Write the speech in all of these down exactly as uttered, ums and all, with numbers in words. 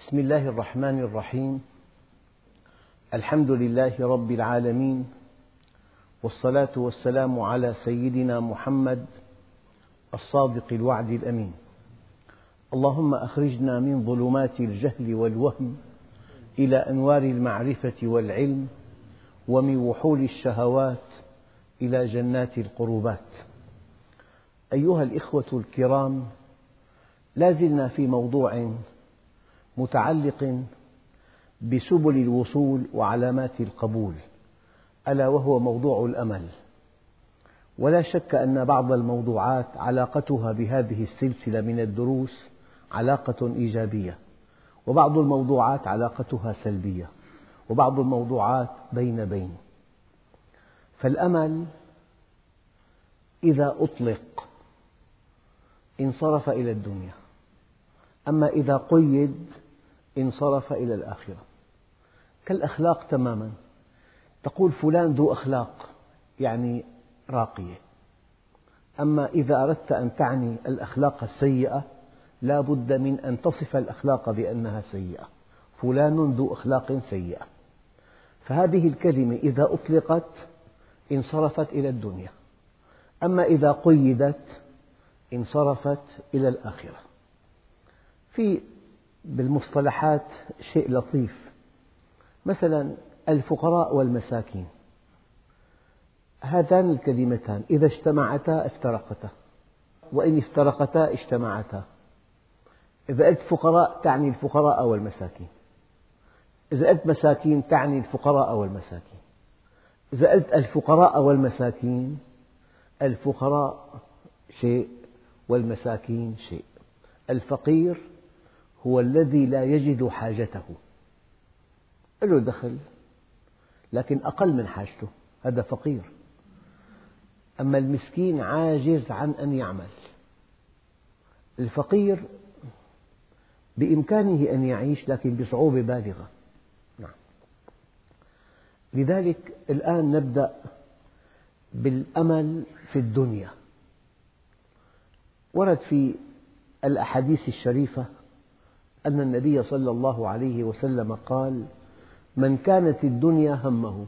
بسم الله الرحمن الرحيم. الحمد لله رب العالمين، والصلاة والسلام على سيدنا محمد الصادق الوعد الأمين. اللهم أخرجنا من ظلمات الجهل والوهم إلى أنوار المعرفة والعلم، ومن وحول الشهوات إلى جنات القربات. أيها الإخوة الكرام، لا زلنا في موضوع متعلق بسبل الوصول وعلامات القبول، ألا وهو موضوع الأمل. ولا شك أن بعض الموضوعات علاقتها بهذه السلسلة من الدروس علاقة إيجابية، وبعض الموضوعات علاقتها سلبية، وبعض الموضوعات بين بين. فالأمل إذا أطلق انصرف إلى الدنيا، أما إذا قيد انصرف إلى الآخرة. كالأخلاق تماما، تقول فلان ذو أخلاق يعني راقية، أما إذا أردت أن تعني الأخلاق السيئة لا بد من أن تصف الأخلاق بأنها سيئة، فلان ذو أخلاق سيئة. فهذه الكلمة إذا أطلقت انصرفت إلى الدنيا، أما إذا قيدت انصرفت إلى الآخرة. في بالمصطلحات شيء لطيف، مثلا الفقراء والمساكين، هاتان الكلمتان إذا اجتمعتا افترقتا، وإن افترقتا اجتمعتا. إذا قلت فقراء تعني الفقراء والمساكين، إذا قلت مساكين تعني الفقراء والمساكين. إذا قلت الفقراء والمساكين، الفقراء شيء والمساكين شيء. الفقير هو الذي لا يجد حاجته، له دخل لكن أقل من حاجته، هذا فقير. أما المسكين عاجز عن أن يعمل. الفقير بإمكانه أن يعيش لكن بصعوبة بالغة. نعم. لذلك الآن نبدأ بالأمل في الدنيا. ورد في الأحاديث الشريفة أن النبي صلى الله عليه وسلم قال: من كانت الدنيا همه،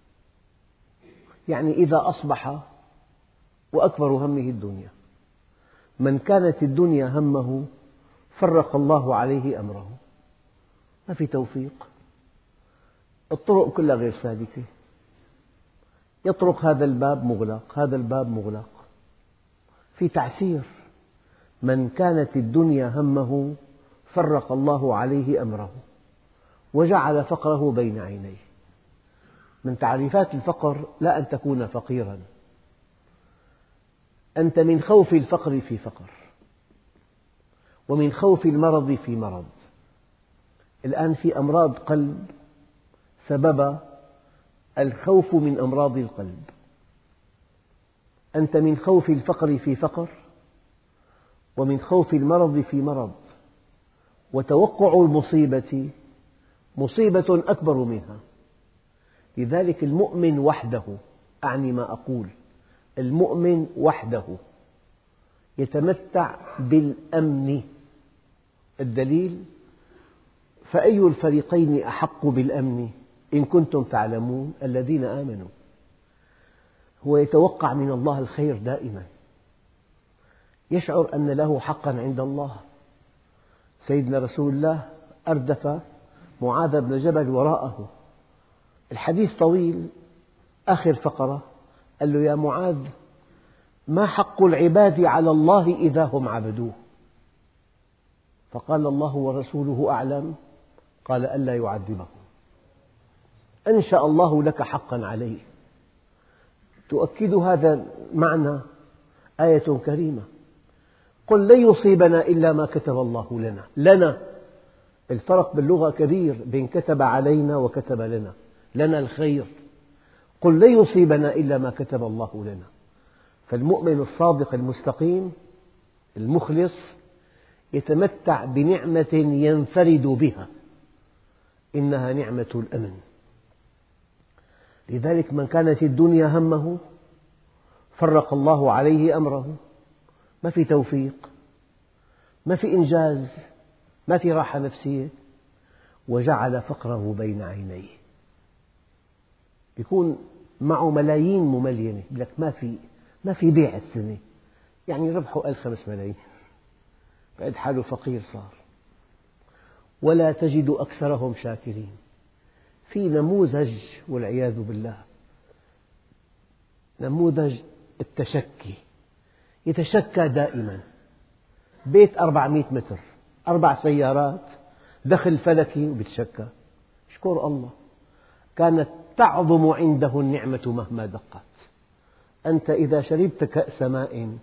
يعني إذا أصبح وأكبر همه الدنيا، من كانت الدنيا همه فرق الله عليه أمره. ما في توفيق، الطرق كلها غير سالكة، يطرق هذا الباب مغلق، هذا الباب مغلق، في تعسير. من كانت الدنيا همه فرق الله عليه أمره وجعل فقره بين عينيه. من تعريفات الفقر لا أن تكون فقيرا، أنت من خوف الفقر في فقر، ومن خوف المرض في مرض. الآن في أمراض قلب سبب الخوف من أمراض القلب. أنت من خوف الفقر في فقر، ومن خوف المرض في مرض، وتوقع المصيبة مصيبة أكبر منها. لذلك المؤمن وحده، أعني ما أقول، المؤمن وحده يتمتع بالأمن. الدليل: فأي الفريقين أحق بالأمن إن كنتم تعلمون؟ الذين آمنوا. هو يتوقع من الله الخير دائما، يشعر أن له حقا عند الله. سيدنا رسول الله أردف معاذ بن جبل وراءه، الحديث طويل، آخر فقرة قال له: يا معاذ، ما حق العباد على الله إذا هم عبدوه؟ فقال: الله ورسوله أعلم. قال: ألا يعذبهم. أنشأ الله لك حقا عليه. تؤكد هذا المعنى آية كريمة: قل لن يصيبنا إلا ما كتب الله لنا. لنا، الفرق باللغة كبير بين كتب علينا وكتب لنا. لنا الخير، قل لن يصيبنا إلا ما كتب الله لنا. فالمؤمن الصادق المستقيم المخلص يتمتع بنعمة ينفرد بها، إنها نعمة الأمن. لذلك من كانت الدنيا همه فرق الله عليه أمره. ما في توفيق، ما في إنجاز، ما في راحة نفسية، وجعل فقره بين عينيه. يكون معه ملايين مملينة، يقول لك ما في ما في بيع السنة، يعني ربحه قال خمس ملايين، بعد حاله فقير صار. ولا تجد أكثرهم شاكرين. في نموذج والعياذ بالله، نموذج التشكي، يتشكى دائما، بيت أربعمئة متر، أربع سيارات، دخل فلكي وبيتشكى. اشكر الله، كانت تعظم عنده النعمة مهما دقت. أنت إذا شربت كأس ماء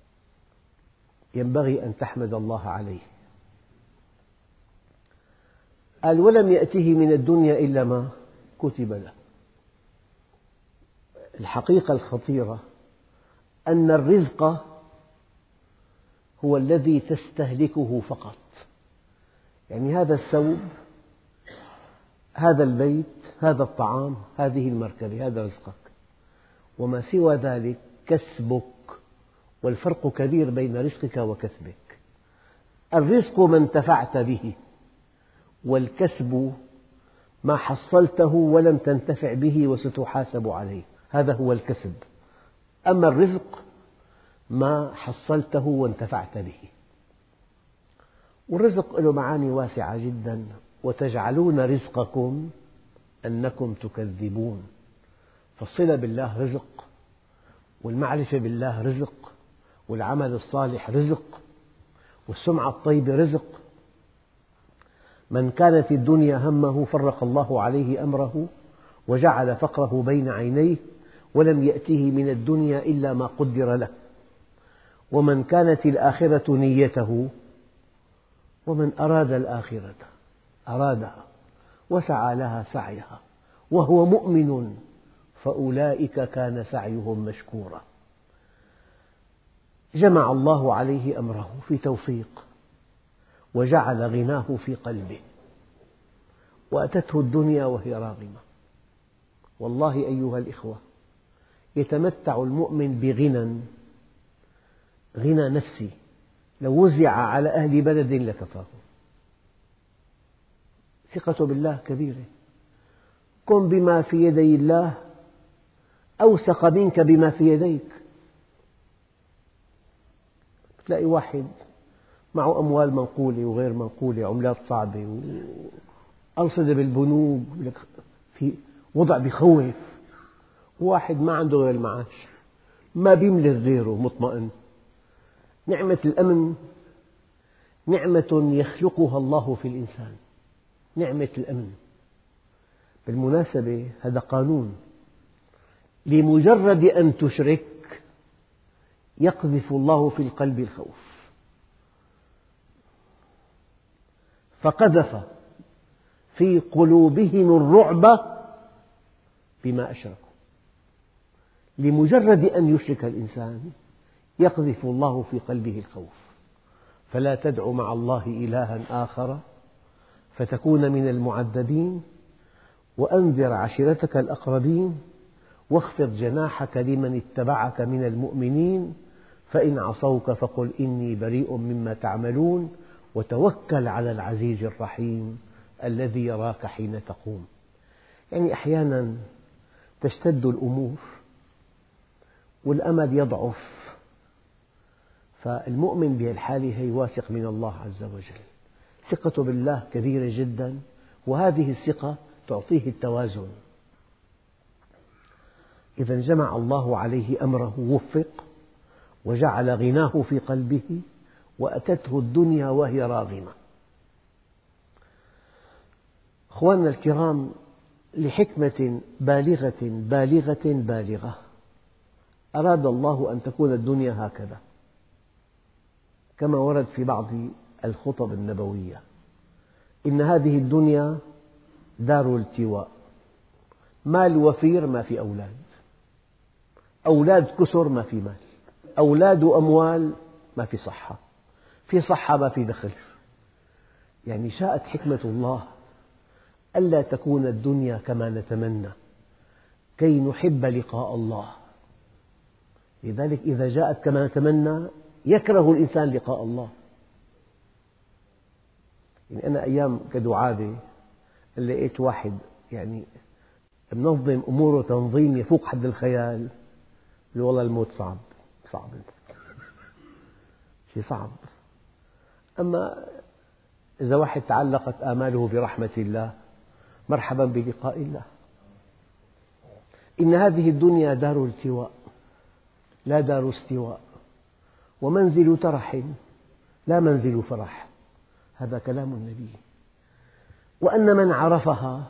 ينبغي أن تحمد الله عليه. قال ولم يأته من الدنيا إلا ما كتب له. الحقيقة الخطيرة أن الرزق هو الذي تستهلكه فقط، يعني هذا الثوب، هذا البيت، هذا الطعام، هذه المركبة، هذا رزقك، وما سوى ذلك كسبك. والفرق كبير بين رزقك وكسبك. الرزق ما انتفعت به، والكسب ما حصلته ولم تنتفع به وستحاسب عليه، هذا هو الكسب. أما الرزق ما حصلته وانتفعت به. والرزق له معاني واسعة جدا. وتجعلون رزقكم أنكم تكذبون. فالصلة بالله رزق، والمعرفة بالله رزق، والعمل الصالح رزق، والسمعة الطيبة رزق. من كانت الدنيا همه فرق الله عليه أمره وجعل فقره بين عينيه ولم يأته من الدنيا إلا ما قدر له. ومن كانت الآخرة نيته، ومن أراد الآخرة أرادها وسعى لها سعيها وهو مؤمن فأولئك كان سعيهم مشكورا. جمع الله عليه أمره في توفيق، وجعل غناه في قلبه، وأتته الدنيا وهي راغمة. والله أيها الإخوة، يتمتع المؤمن بغنى، غنى نفسي لو وزع على أهل بلد لكفاهم. ثقة بالله كبيرة. كن بما في يدي الله أوثق منك بما في يديك. تلاقي واحد معه أموال منقولة وغير منقولة، عملات صعبة، وأرصدة بالبنوك، في وضع بيخوف. واحد ما عنده غير المعاش، ما بيملك غيره، مطمئن. نعمة الأمن نعمة يخلقها الله في الإنسان، نعمة الأمن. بالمناسبة هذا قانون، لمجرد أن تشرك يقذف الله في القلب الخوف. فقذف في قلوبهم الرعب بما أشركوا. لمجرد أن يشرك الإنسان يقذف الله في قلبه الخوف. فلا تدع مع الله إلها آخر فتكون من المعذبين، وأنذر عشيرتك الأقربين، واخفض جناحك لمن اتبعك من المؤمنين، فإن عصوك فقل إني بريء مما تعملون، وتوكل على العزيز الرحيم الذي يراك حين تقوم. يعني أحيانا تشتد الأمور والأمل يضعف، فالمؤمن بهالحالة هي واثق من الله عز وجل. ثقته بالله كبيرة جدا، وهذه الثقة تعطيه التوازن. إذا جمع الله عليه أمره، وفق، وجعل غناه في قلبه، وأتته الدنيا وهي راغمة. أخواننا الكرام، لحكمة بالغة بالغة بالغة أراد الله أن تكون الدنيا هكذا، كما ورد في بعض الخطب النبوية: إن هذه الدنيا دار التواء، مال وفير ما في أولاد، أولاد كثر ما في مال، أولاد وأموال ما في صحة، في صحة ما في دخل. يعني شاءت حكمة الله ألا تكون الدنيا كما نتمنى كي نحب لقاء الله. لذلك إذا جاءت كما نتمنى يكره الإنسان لقاء الله. يعني أنا أيام كدعابة لقيت واحد يعني منظم أموره تنظيم يفوق حد الخيال، قال والله الموت صعب صعب شيء صعب. أما إذا واحد تعلقت آماله برحمة الله، مرحبا بلقاء الله. إن هذه الدنيا دار التواء لا دار استواء، ومنزل ترح لا منزل فرح، هذا كلام النبي. وأن من عرفها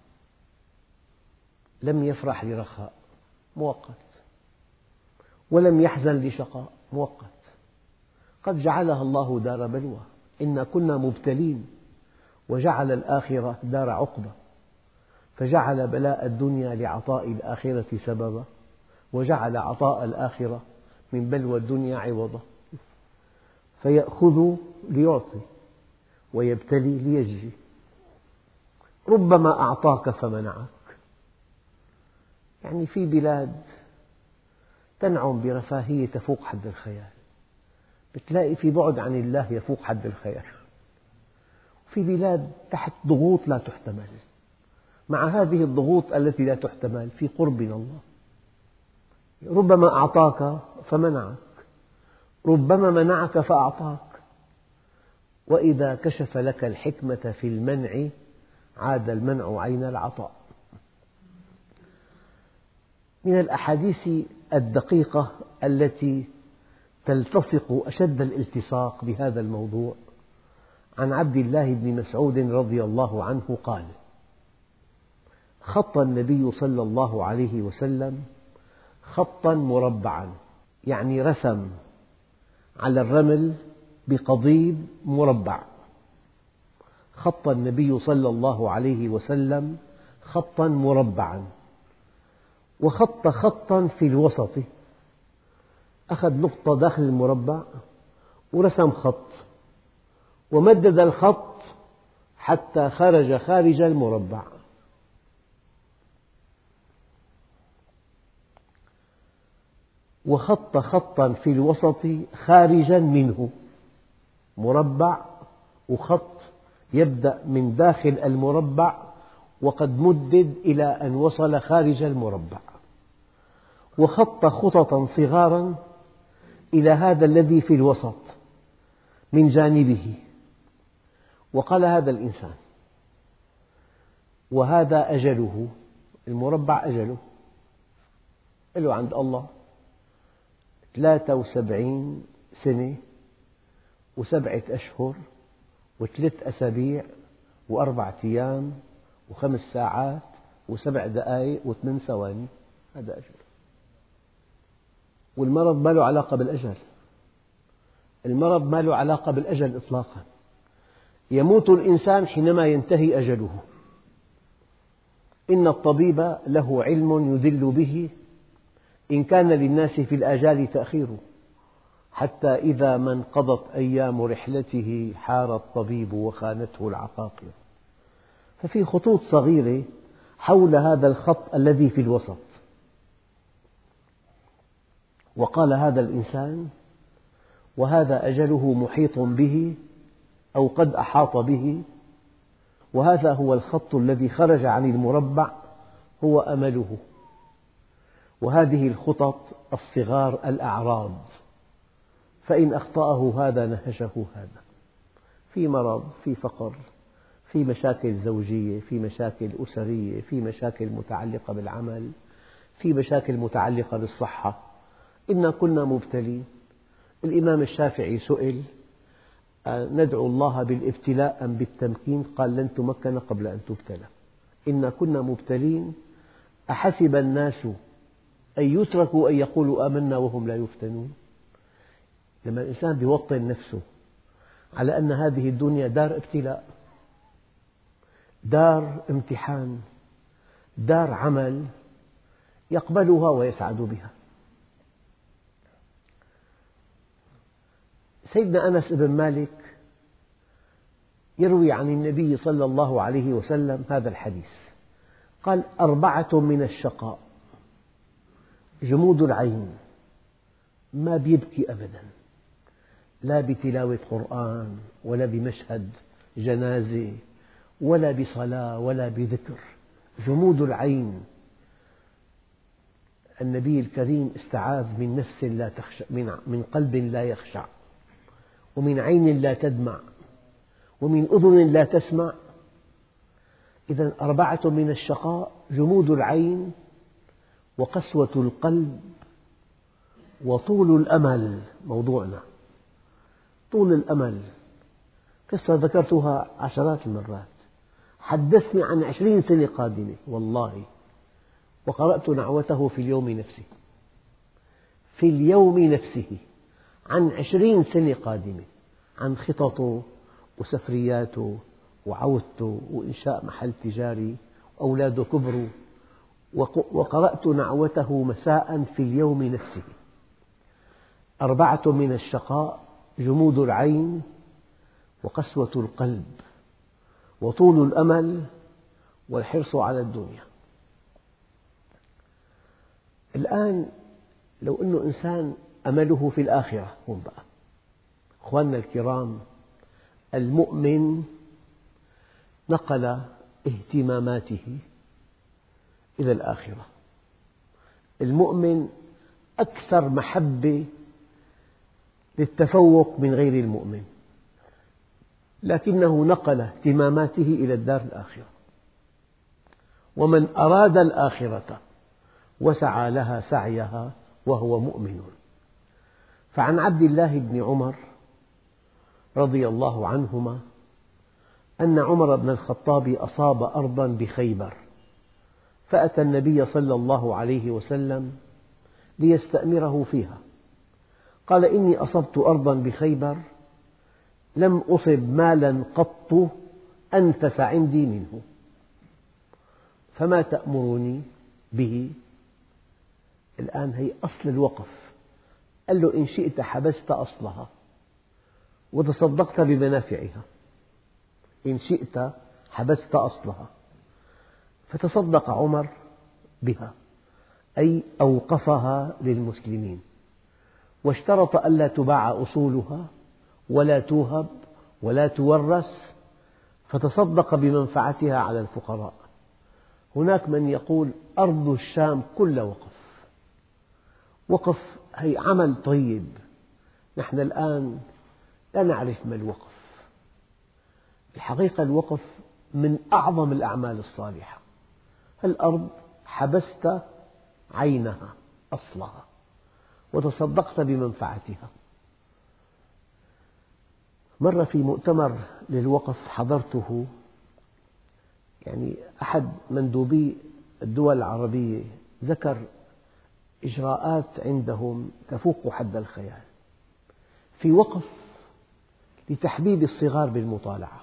لم يفرح لرخاء مؤقت، ولم يحزن لشقاء مؤقت، قد جعلها الله دار بلوى، إنا كنا مبتلين، وجعل الآخرة دار عقبة، فجعل بلاء الدنيا لعطاء الآخرة سببا، وجعل عطاء الآخرة من بلوى الدنيا عوضا، فيأخذ ليعطي ويبتلي ليجزي. ربما أعطاك فمنعك، يعني في بلاد تنعم برفاهية تفوق حد الخيال، بتلاقي في بعد عن الله يفوق حد الخيال، في بلاد تحت ضغوط لا تحتمل. مع هذه الضغوط التي لا تحتمل في قرب من الله. ربما أعطاك فمنعك، ربما منعك فأعطاك، وإذا كشف لك الحكمة في المنع عاد المنع عين العطاء. من الأحاديث الدقيقة التي تلتصق أشد الالتصاق بهذا الموضوع عن عبد الله بن مسعود رضي الله عنه قال: خط النبي صلى الله عليه وسلم خطا مربعا، يعني رسم على الرمل بقضيب مربع. خط النبي صلى الله عليه وسلم خطا مربعا، وخط خطا في الوسط، أخذ نقطة داخل المربع ورسم خط، ومدد الخط حتى خرج خارج المربع. وخط خطا في الوسط خارجا منه، مربع وخط يبدأ من داخل المربع وقد مدد إلى أن وصل خارج المربع، وخط خططا صغارا إلى هذا الذي في الوسط من جانبه، وقال هذا الإنسان وهذا أجله، المربع أجله له عند الله ثلاثة وسبعين سنة وسبعة أشهر وثلاث أسابيع وأربعة أيام وخمس ساعات وسبع دقائق وثمان ثواني، هذا أجل. والمرض ما له علاقة بالأجل، المرض ما له علاقة بالأجل إطلاقا. يموت الإنسان حينما ينتهي أجله. إن الطبيب له علم يدل به إن كان للناس في الآجال تأخير، حتى إذا ما انقضت أيام رحلته حار الطبيب وخانته العقاقير. ففي خطوط صغيرة حول هذا الخط الذي في الوسط. وقال هذا الإنسان وهذا أجله محيط به أو قد أحاط به، وهذا هو الخط الذي خرج عن المربع هو أمله، وهذه الخطط الصغار الأعراض، فإن أخطأه هذا نهشه هذا، في مرض، في فقر، في مشاكل زوجية، في مشاكل أسرية، في مشاكل متعلقة بالعمل، في مشاكل متعلقة بالصحة. إنا كنا مبتلين. الإمام الشافعي سئل: ندعو الله بالابتلاء أم بالتمكين؟ قال: لن تمكن قبل أن تبتلى. إنا كنا مبتلين، أحسب الناس أن يتركوا أن يقولوا آمنا وهم لا يفتنون. لما الإنسان يوطن نفسه على أن هذه الدنيا دار ابتلاء، دار امتحان، دار عمل، يقبلها ويسعد بها. سيدنا أنس بن مالك يروي عن النبي صلى الله عليه وسلم هذا الحديث، قال: أربعة من الشقاء: جمود العين، ما بيبكي أبدا، لا بتلاوة قرآن ولا بمشهد جنازة ولا بصلاة ولا بذكر، جمود العين. النبي الكريم استعاذ من نفس لا تخشع، من قلب لا يخشع، ومن عين لا تدمع، ومن أذن لا تسمع. إذن أربعة من الشقاء: جمود العين، وقسوة القلب، وطول الأمل. موضوعنا طول الأمل. قصة ذكرتها عشرات المرات، حدثني عن عشرين سنة قادمة والله، وقرأت نعوته في اليوم نفسه، في اليوم نفسه، عن عشرين سنة قادمة، عن خططه وسفرياته وعودته وإنشاء محل تجاري وأولاده كبروا، وقرأت نعوته مساء في اليوم نفسه. أربعة من الشقاء: جمود العين، وقسوة القلب، وطول الأمل، والحرص على الدنيا. الآن لو أنه إنسان أمله في الآخرة، هم بقى أخواننا الكرام، المؤمن نقل اهتماماته إلى الآخرة. المؤمن أكثر محبة للتفوق من غير المؤمن، لكنه نقل اهتماماته إلى الدار الآخرة. ومن أراد الآخرة وسعى لها سعيها وهو مؤمن. فعن عبد الله بن عمر رضي الله عنهما أن عمر بن الخطاب أصاب أرضا بخيبر، فأتى النبي صلى الله عليه وسلم ليستأمره فيها، قال: إني أصبت أرضا بخيبر لم أصب مالا قط أنفس عندي منه، فما تأمرني به؟ الآن هي أصل الوقف. قال له: إن شئت حبست أصلها وتصدقت بمنافعها. إن شئت حبست أصلها، فتصدق عمر بها، أي أوقفها للمسلمين، واشترط ألا تباع أصولها ولا توهب ولا تورث، فتصدق بمنفعتها على الفقراء. هناك من يقول أرض الشام كل وقف. وقف هي عمل طيب، نحن الآن لا نعرف ما الوقف. الحقيقة الوقف من أعظم الأعمال الصالحة. الأرض حبست عينها أصلها وتصدقت بمنفعتها. مرة في مؤتمر للوقف حضرته، يعني أحد مندوبي الدول العربية ذكر إجراءات عندهم تفوق حد الخيال. في وقف لتحبيب الصغار بالمطالعة،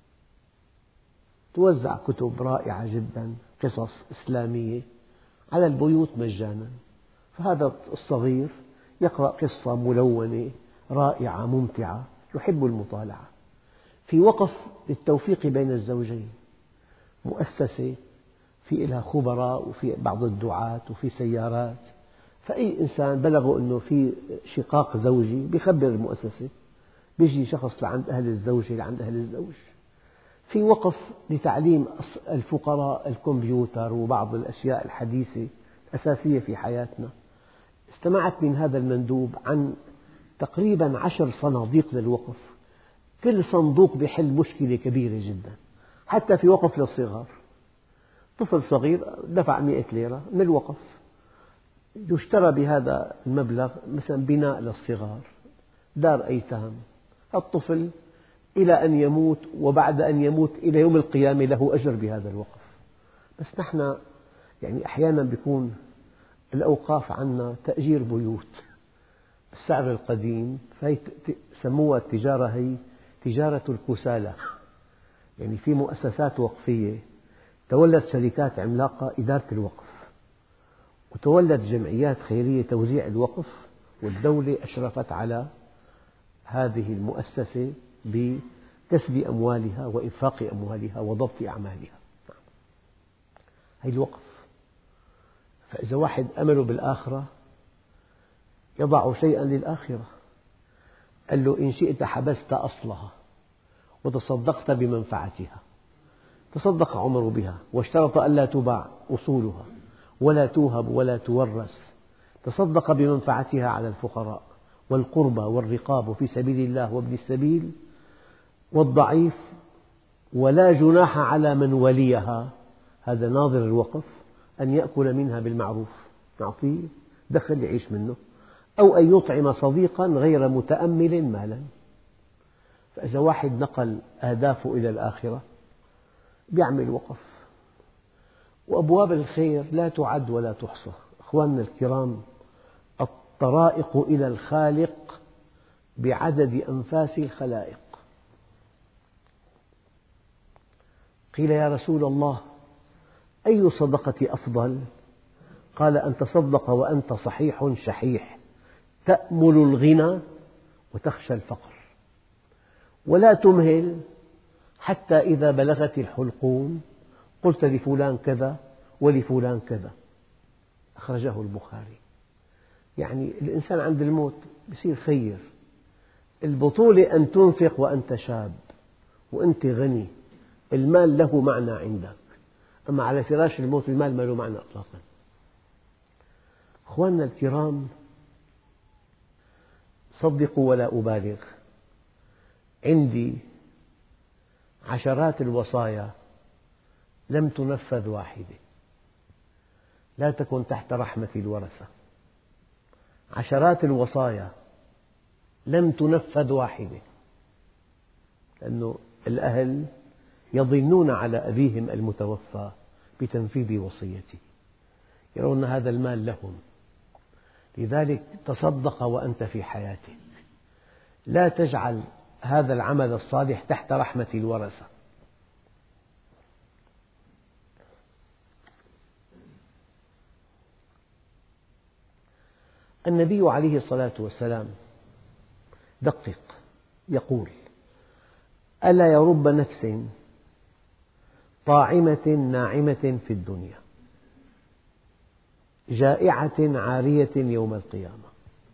توزع كتب رائعة جدا، قصص إسلامية على البيوت مجانا، فهذا الصغير يقرأ قصة ملونة رائعة ممتعة يحب المطالعة. في وقف للتوفيق بين الزوجين، مؤسسة في لها خبراء وفي بعض الدعاة وفي سيارات، فأي إنسان بلغه أنه في شقاق زوجي بيخبر المؤسسة، بيجي شخص لعند أهل الزوجة لعند أهل الزوج. في وقف لتعليم الفقراء الكمبيوتر وبعض الأشياء الحديثة الأساسية في حياتنا. استمعت من هذا المندوب عن تقريبا عشر صناديق للوقف، كل صندوق يحل مشكلة كبيرة جدا. حتى في وقف للصغار، طفل صغير دفع مئة ليرة من الوقف، يشترى بهذا المبلغ مثلا بناء للصغار، دار أيتام. الطفل إلى أن يموت، وبعد أن يموت إلى يوم القيامة له أجر بهذا الوقف. بس نحن يعني أحيانا بيكون الأوقاف عنا تأجير بيوت بالسعر القديم، فهي سموها التجارة، هي تجارة الكسالى. يعني في مؤسسات وقفية تولت شركات عملاقة إدارة الوقف، وتولت جمعيات خيرية توزيع الوقف، والدولة أشرفت على هذه المؤسسة بكسب أموالها وإنفاق أموالها وضبط أعمالها. هذا الوقف. فإذا واحد أمله بالآخرة يضع شيئا للآخرة. قال له: إن شئت حبست أصلها وتصدقت بمنفعتها. تصدق عمر بها واشترط ألا تباع أصولها ولا توهب ولا تورث، تصدق بمنفعتها على الفقراء والقربى والرقاب في سبيل الله وابن السبيل والضعيف، ولا جناح على من وليها، هذا ناظر الوقف، أن يأكل منها بالمعروف، نعطيه دخل يعيش منه، أو أن يطعم صديقا غير متأمل مالا. فإذا واحد نقل أهدافه إلى الآخرة يعمل وقف. وأبواب الخير لا تعد ولا تحصى. أخواننا الكرام، الطرائق إلى الخالق بعدد أنفاس الخلائق. قيل يا رسول الله أي الصدقة أفضل؟ قال أن تصدق وأنت صحيح شحيح تأمل الغنى وتخشى الفقر، ولا تمهل حتى إذا بلغت الحلقوم قلت لفلان كذا ولفلان كذا. أخرجه البخاري. يعني الإنسان عند الموت يصير خير. البطولة أن تنفق وأنت شاب وأنت غني، المال له معنى عندك، أما على فراش الموت المال ما له معنى إطلاقا. أخواننا الكرام، صدقوا ولا أبالغ، عندي عشرات الوصايا لم تنفذ واحدة. لا تكن تحت رحمة الورثة. عشرات الوصايا لم تنفذ واحدة، لأن الأهل يضنون على أبيهم المتوفى بتنفيذ وصيته، يرون هذا المال لهم. لذلك تصدق وأنت في حياتك، لا تجعل هذا العمل الصالح تحت رحمة الورثة. النبي عليه الصلاة والسلام دقق يقول: ألا يرب نفس طاعمة ناعمة في الدنيا جائعة عارية يوم القيامة.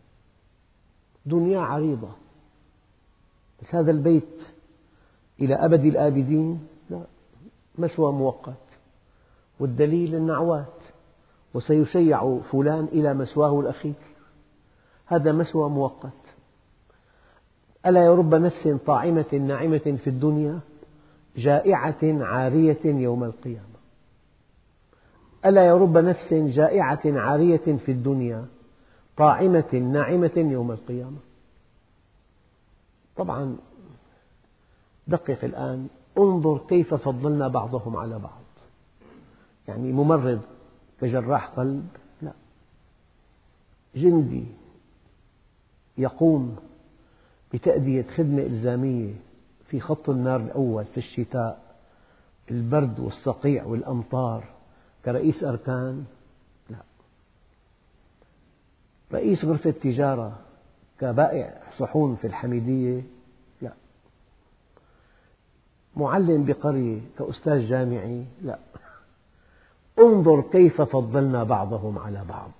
دنيا عريضة، بس هذا البيت إلى أبد الآبدين لا، مثوى مؤقت، والدليل النعوات، وسيشيع فلان إلى مثواه الأخير، هذا مثوى مؤقت. ألا يرب نفس طاعمة ناعمة في الدنيا جائعة عارية يوم القيامة. ألا يرب نفس جائعة عارية في الدنيا طاعمة ناعمة يوم القيامة. طبعا دقق الآن، انظر كيف فضلنا بعضهم على بعض. يعني ممرض كجراح قلب لا، جندي يقوم بتأدية خدمة إلزامية في خط النار الأول في الشتاء، البرد والصقيع والأمطار، كرئيس أركان لا، رئيس غرفة تجارة كبائع صحون في الحميدية لا، معلم بقرية كأستاذ جامعي لا. انظر كيف فضلنا بعضهم على بعض.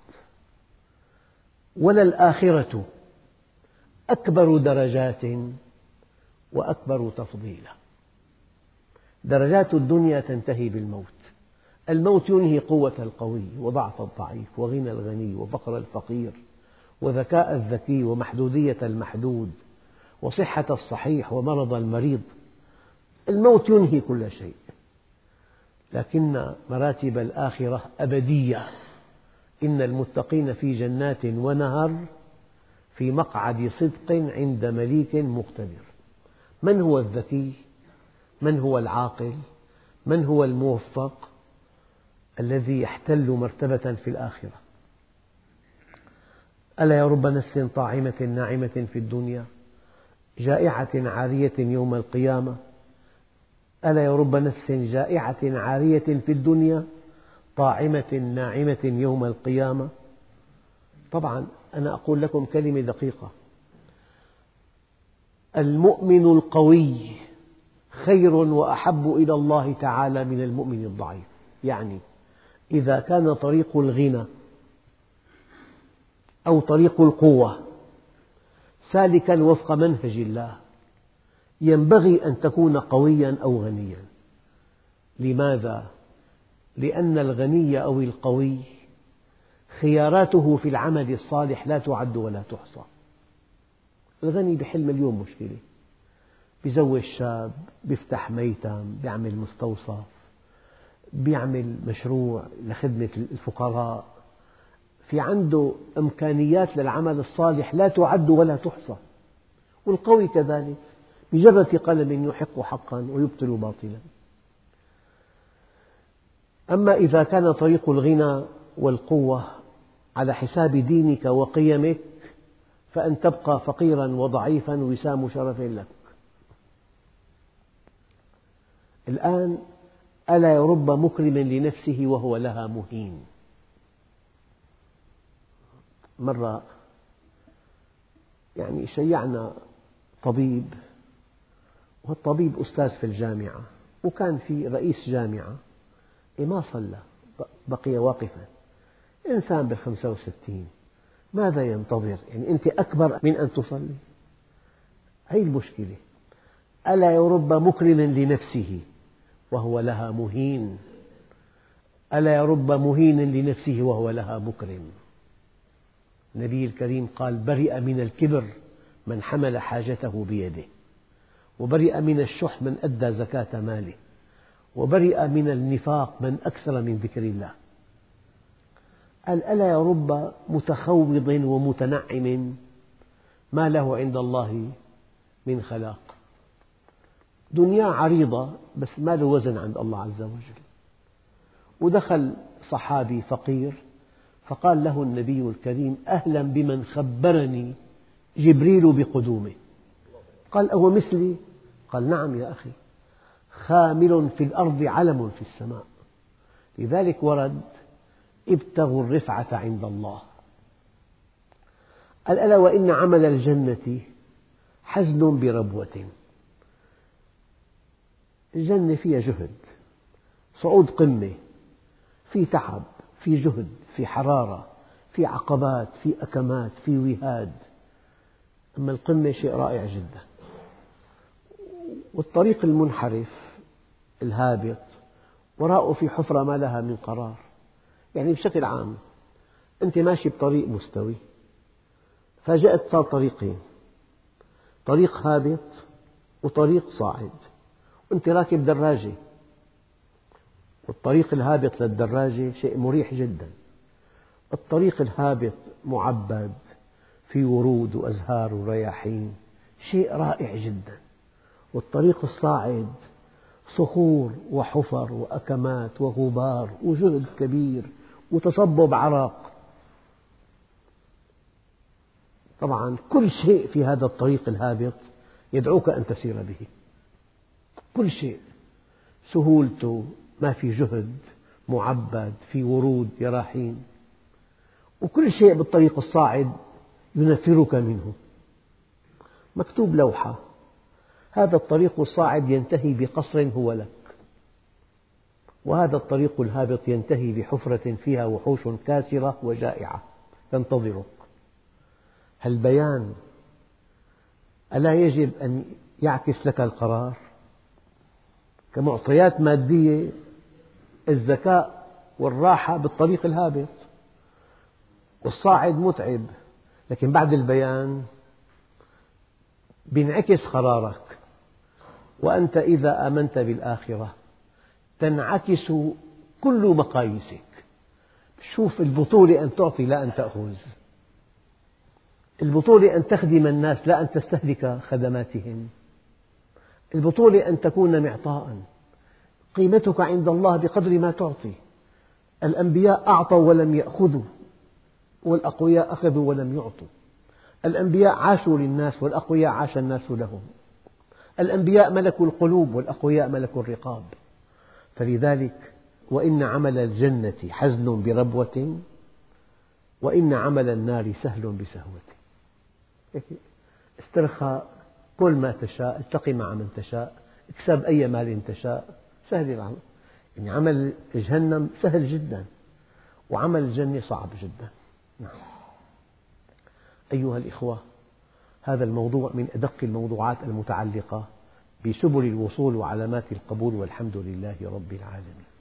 وللآخرة أكبر درجات وأكبر تفضيلا. درجات الدنيا تنتهي بالموت، الموت ينهي قوة القوي وضعف الضعيف وغنى الغني وفقر الفقير وذكاء الذكي ومحدودية المحدود وصحة الصحيح ومرض المريض. الموت ينهي كل شيء، لكن مراتب الآخرة أبدية. إن المتقين في جنات ونهر في مقعد صدق عند مليك مقتدر. من هو الذكي؟ من هو العاقل؟ من هو الموفق الذي يحتل مرتبة في الآخرة؟ ألا يرب نفس طاعمة ناعمة في الدنيا جائعة عارية يوم القيامة. ألا يرب نفس جائعة عارية في الدنيا طاعمة ناعمة يوم القيامة. طبعا أنا أقول لكم كلمة دقيقة: المؤمن القوي خير وأحب إلى الله تعالى من المؤمن الضعيف. يعني إذا كان طريق الغنى أو طريق القوة سالكا وفق منهج الله، ينبغي أن تكون قويا أو غنيا، لماذا؟ لأن الغني أو القوي خياراته في العمل الصالح لا تعد ولا تحصى. الغني بيحل مليون مشكلة، بيزوج شاب، بيفتح ميتم، بيعمل مستوصف، بيعمل مشروع لخدمة الفقراء، في عنده إمكانيات للعمل الصالح لا تعد ولا تحصى. والقوي كذلك بجرة قلم يحق حقا ويبطل باطلا. أما إذا كان طريق الغنى والقوة على حساب دينك وقيمك فأن تبقى فقيرا وضعيفا وسام شرف لك. الآن ألا يرب مكرم لنفسه وهو لها مهين. مرة يعني شيعنا طبيب، والطبيب أستاذ في الجامعة، وكان في رئيس جامعة ما صلى، بقي واقفا، إنسان بالخمسة وستين، ماذا ينتظر؟ يعني أنت أكبر من أن تصلي؟ هذه المشكلة. ألا يرب مكرم لنفسه وهو لها مهين، ألا يرب مهين لنفسه وهو لها مكرم. النبي الكريم قال: برئ من الكبر من حمل حاجته بيده، وبرئ من الشح من أدى زكاة ماله، وبرئ من النفاق من أكثر من ذكر الله. قال: ألا يرب متخوض ومتنعم ما له عند الله من خلاق. دنيا عريضة بس ما له وزن عند الله عز وجل. ودخل صحابي فقير فقال له النبي الكريم: أهلا بمن خبرني جبريل بقدومه. قال: أهو مثلي؟ قال: نعم يا أخي، خامل في الأرض علم في السماء. لذلك ورد: ابتغوا الرفعة عند الله. قال: ألا وإن عمل الجنة حزن بربوة. الجنة فيها جهد، صعود قمة، في تعب، في جهد، في حرارة، في عقبات، في أكمات، في وهاد. أما القمة شيء رائع جدا. والطريق المنحرف الهابط وراءه في حفرة ما لها من قرار. يعني بشكل عام أنت ماشي بطريق مستوي، فجأت صار طريقين، طريق هابط وطريق صاعد، وأنت راكب دراجة، والطريق الهابط للدراجة شيء مريح جدا. الطريق الهابط معبد في ورود وأزهار ورياحين، شيء رائع جدا. والطريق الصاعد صخور وحفر وأكمات وغبار وجهد كبير وتصبب عرق. طبعا كل شيء في هذا الطريق الهابط يدعوك أن تسير به، كل شيء، سهولته، ما في جهد، معبد، في ورود يراحين. وكل شيء بالطريق الصاعد ينفرك منه. مكتوب لوحة: هذا الطريق الصاعد ينتهي بقصر هو لك، وهذا الطريق الهابط ينتهي بحفرة فيها وحوش كاسرة وجائعة تنتظرك. هالبيان ألا يجب أن يعكس لك القرار؟ كمعطيات مادية الذكاء والراحة بالطريق الهابط، والصاعد متعب، لكن بعد البيان بينعكس قرارك. وأنت إذا آمنت بالآخرة تنعكس كل مقاييسك. شوف، البطولة أن تعطي لا أن تأخذ، البطولة أن تخدم الناس لا أن تستهلك خدماتهم، البطولة أن تكون معطاء. قيمتك عند الله بقدر ما تعطي. الأنبياء أعطوا ولم يأخذوا، والأقوياء أخذوا ولم يعطوا. الأنبياء عاشوا للناس، والأقوياء عاش الناس لهم. الأنبياء ملكوا القلوب، والأقوياء ملكوا الرقاب. فلذلك وإن عمل الجنة حزن بربوة، وإن عمل النار سهل بسهوة. استرخى، كل ما تشاء، التقي مع من تشاء، اكسب أي مال تشاء، سهل العمل. يعني عمل جهنم سهل جدا، وعمل الجنة صعب جدا. نعم. أيها الإخوة، هذا الموضوع من أدق الموضوعات المتعلقة بسبل الوصول وعلامات القبول، والحمد لله رب العالمين.